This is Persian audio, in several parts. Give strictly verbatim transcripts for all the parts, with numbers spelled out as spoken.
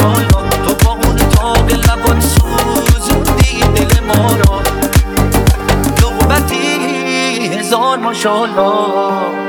ماشاءالله. تو با اون تاق لبات سوزوندی دل ما را، نوبتی هزار ماشاءالله.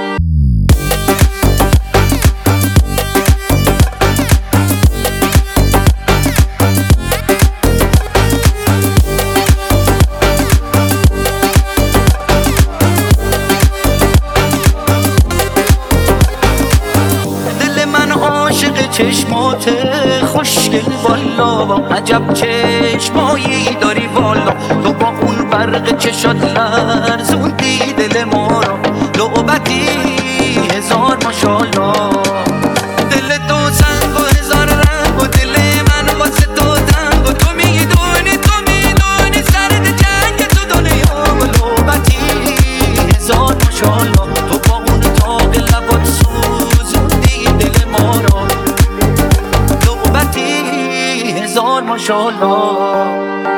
چشمات خوشگل والا، عجب چشمایی داری والا. تو با اون برق چشات لرزوندی دل ما را، نوبتی هزار ماشاءالله. دل تو سنگ و هزار رنگ و دل من واسه تو تنگ و تو میدونی تو میدونی سرد جنگ تو دنیا، نوبتی هزار ماشاءالله. تو با اون تاق لبات سوزوندی دل ما را، هزار ماشاءالله.